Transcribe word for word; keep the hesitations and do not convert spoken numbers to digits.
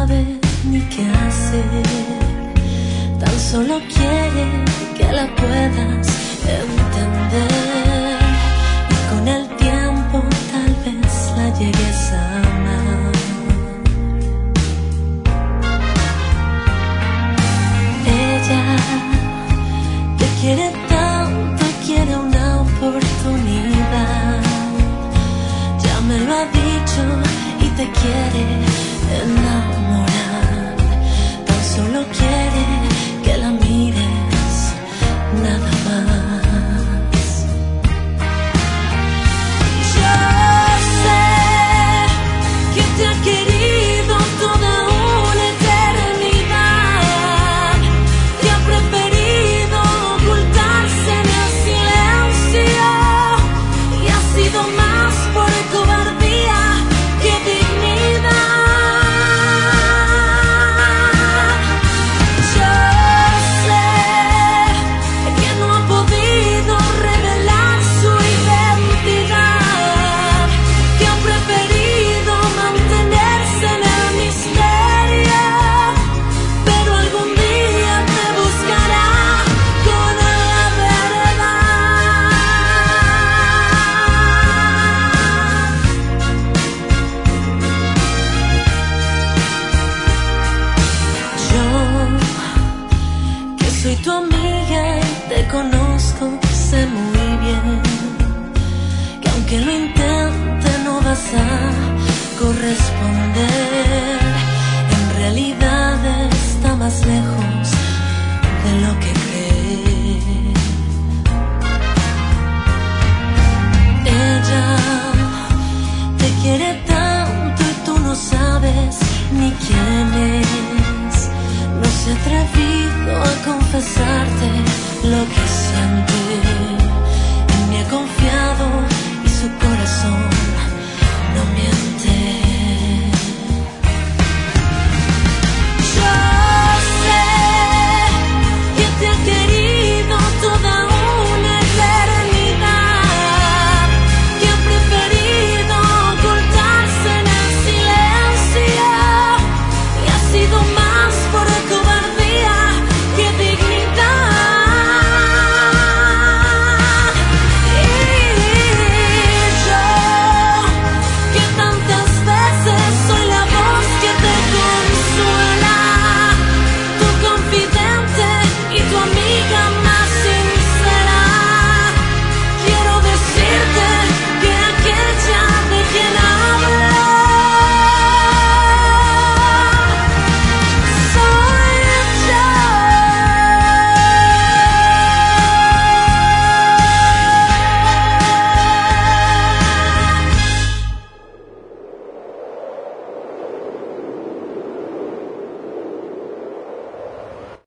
sabe ni qué hacer, tan solo quiere que la puedas entender, y con el tiempo tal vez la llegues a amar. Ella te quiere tanto y quiere una oportunidad, ya me lo ha dicho y te quiere enamorar, tan solo quiere que la mires, nada más. Yo sé que te ha querido toda una eternidad, que ha preferido ocultarse en el silencio, y ha sido más por cobardía que dignidad. Yo sé que no ha podido revelar su identidad, que ha preferido mantenerse en el misterio, pero algún día te buscará con la verdad. Yo, que soy tu amiga y te conozco, sé muy bien que aunque lo intente no vas a corresponder. En realidad está más lejos de lo que crees. Ella te quiere tanto y tú no sabes ni quién es, no se ha atrevido a confesar